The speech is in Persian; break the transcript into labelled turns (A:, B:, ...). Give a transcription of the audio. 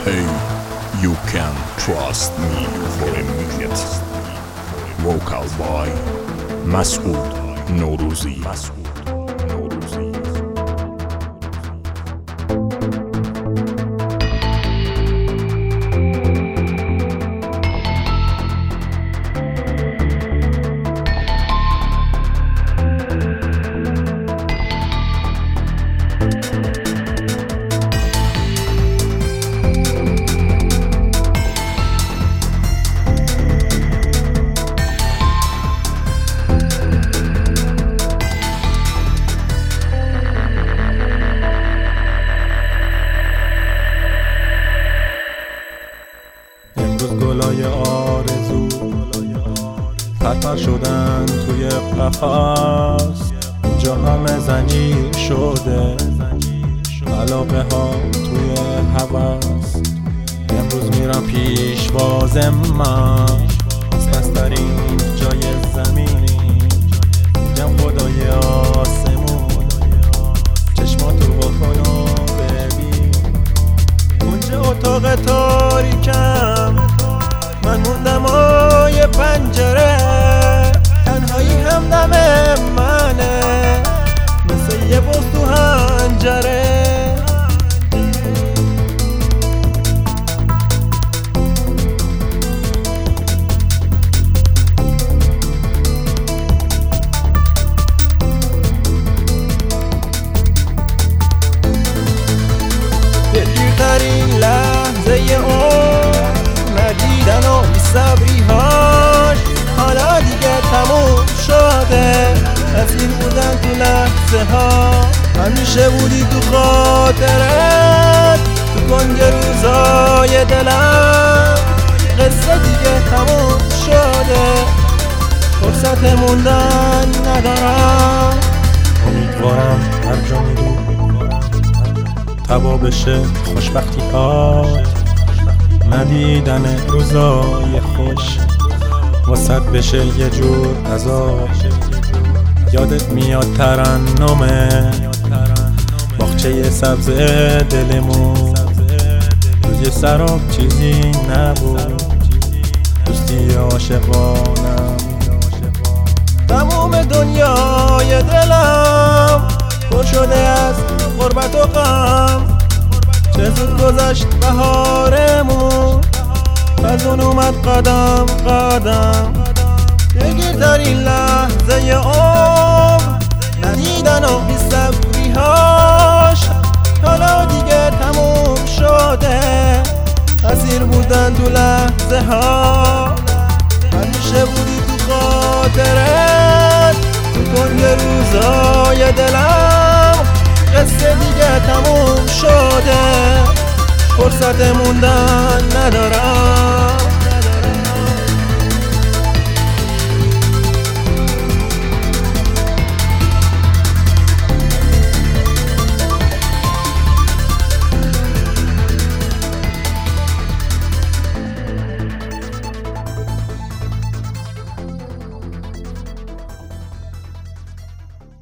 A: Hey, you can trust me for a minute. Vocal by مسعود نوروزی.
B: امروز گلای آرزو پرپر شدن توی قفس، اینجا همه زنجیر شده، علاقه ها توی هوس. امروز میرم پیشواز من، بسترین جای زمین، میگم خدای آسمون چشماتو بکن و ببین. اونجا اتاق تاریکم، من موندم آی پنجره، تنهایی همدم منه مثل یه بز تو هنجره. دلگیرترین لحظه اون ندیدن و بی‌صبری هاش، حالا دیگه تموم شده، اسیر بودن تو لحظه ها. همیشه بودی تو خاطرت، تو کنج روزای دلم، قصه دیگه تموم شده، فرصت موندن ندارم. امیدوارم هر جا میری تبا بشه خوشبختی هات، ندیدن روزای خوش واسط بشه یه جور عذاب. یادت میاد ترنمه باغچه سبز دلمون، روی سراب چیزی نبود، دوستی عاشقانم. تموم دنیای دلم پر شده از غربت و غم، چه زود گذشت بهارمون، فزون اومد قدم قدم. دلگیرترین لحظه عمر ندیدن و بی‌صبری هاش، حالا دیگه تموم شده، اسیر بودن تو لحظه ها. همیشه بودی تو خاطرت، تو کنج روزای دلم، قصه دیگه تموم شده، فرصت موندن ندارم.